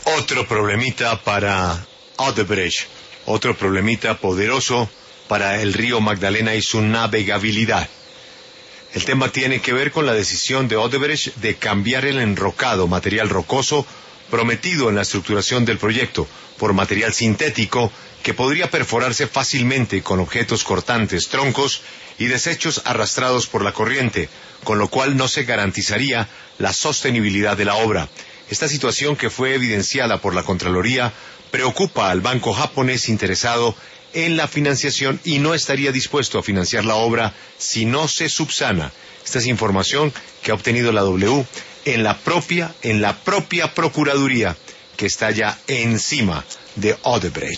Otro problemita para Odebrecht, otro problemita poderoso para el río Magdalena y su navegabilidad. El tema tiene que ver con la decisión de Odebrecht de cambiar el enrocado, material rocoso, prometido en la estructuración del proyecto, por material sintético que podría perforarse fácilmente con objetos cortantes, troncos y desechos arrastrados por la corriente, con lo cual no se garantizaría la sostenibilidad de la obra. Esta situación, que fue evidenciada por la Contraloría, preocupa al banco japonés interesado en la financiación y no estaría dispuesto a financiar la obra si no se subsana. Esta es información que ha obtenido la W en la propia Procuraduría, que está ya encima de Odebrecht.